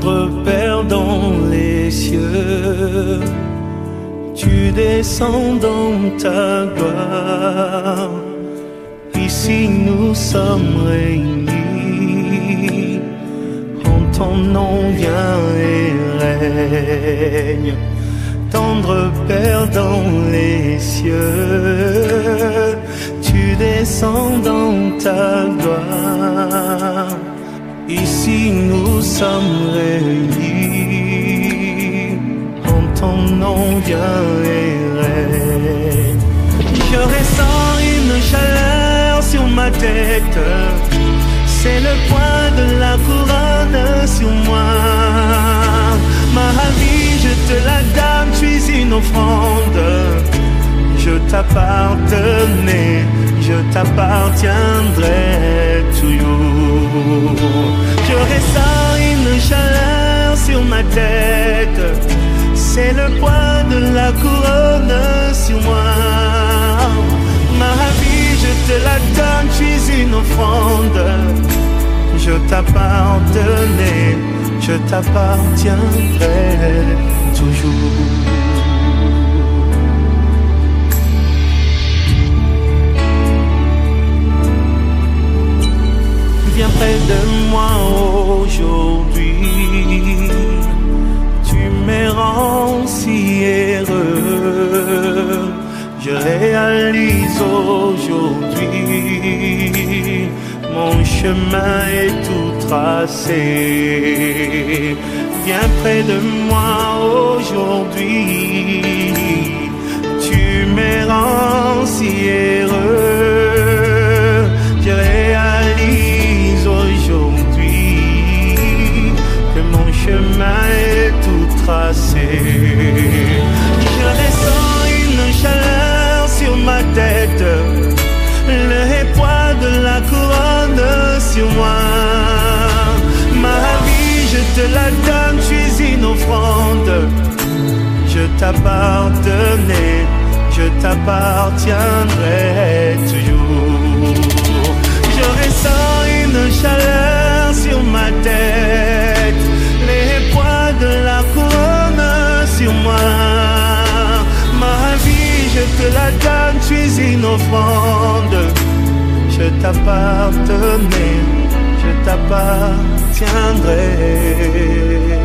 tendre Père dans les cieux, tu descends dans ta gloire. Ici nous sommes réunis, en ton nom viens et règne. Tendre Père dans les cieux, tu descends dans ta gloire. Ici nous sommes réunis, en ton nom viens et règne. Je ressens une chaleur sur ma tête, c'est le poids de la couronne sur moi. Ma vie je te la donne, tu es une offrande. Je t'appartenais, je t'appartiendrai toujours. Je ressens une chaleur sur ma tête, c'est le poids de la couronne sur moi. Ma vie je te la donne, tu es une offrande. Je t'appartenais, je t'appartiendrai toujours. Viens près de moi aujourd'hui, tu me rends si heureux. Je réalise aujourd'hui, mon chemin est tout tracé. Viens près de moi aujourd'hui, tu me rends si heureux. Je réalise aujourd'hui que mon chemin est tout tracé. Je ressens une chaleur sur ma tête, le poids de la couronne sur moi. Ma vie je te la donne, tu es une offrande. Je t'appartenais, je t'appartiendrai toujours. Je ressens une chaleur sur ma tête, les poids de la couronne sur moi. Ma vie je te la donne, tu es une offrande. Je t'appartenais, je t'appartiendrai.